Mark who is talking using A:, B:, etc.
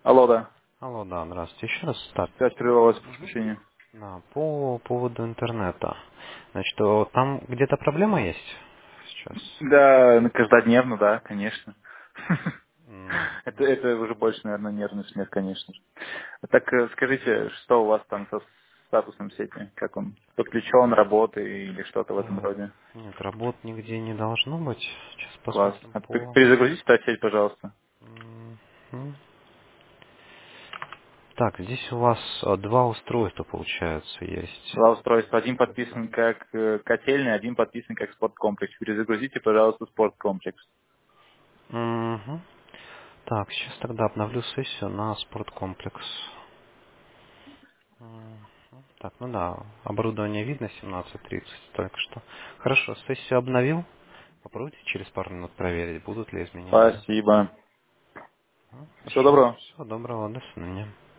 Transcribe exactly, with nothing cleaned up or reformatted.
A: Алло, да.
B: Алло, да, здравствуйте. Еще раз старт.
A: Связь прервалась, прошу
B: Мгм.
A: прощения.
B: Да, по поводу интернета. Значит, о, там где-то проблема есть сейчас?
A: Да, ну, каждодневно, да, конечно.
B: М,
A: Это, это уже больше, наверное, нервный смех, конечно же. Так э, скажите, что у вас там со статусом сети? Как он? Подключен, работает или что-то в этом
B: э,
A: роде?
B: Нет, работ нигде не должно быть. Сейчас
A: Класс.
B: посмотрим
A: А п-
B: по...
A: перезагрузите та сеть, пожалуйста.
B: Мгм. Так, здесь у вас э, два устройства, получается, есть.
A: Два устройства. Один подписан как э, котельный, один подписан как спорткомплекс. Перезагрузите, пожалуйста, спорткомплекс.
B: Мгм. Так, сейчас тогда обновлю сессию на спорткомплекс. Мгм. Так, ну да, оборудование видно, семнадцать тридцать только что. Хорошо, сессию обновил. Попробуйте через пару минут проверить, будут ли изменения.
A: Спасибо.
B: Ну,
A: Всего
B: хорошо.
A: доброго.
B: Всего доброго, до свидания.